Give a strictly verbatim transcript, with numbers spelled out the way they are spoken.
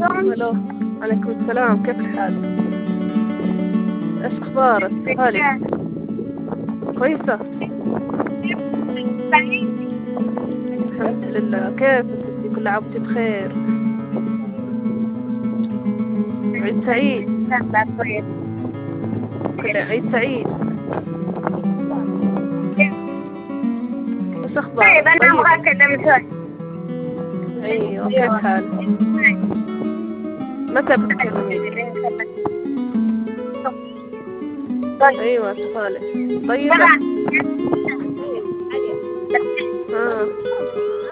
الو. عليكم السلام، كيف حالك؟ ايش اخبارك؟ حالك كويسة؟ الحمد لله. كيف ستي؟ كل عام وانت بخير. عيد سعيد. كل عيد سعيد. ايش اخبارك؟ طيب انا طيب. ابغى اكلم زوجي. ايوه، كيف حالك؟ متى بتكلمين؟ ايوه اتفقنا. طيبة. اه.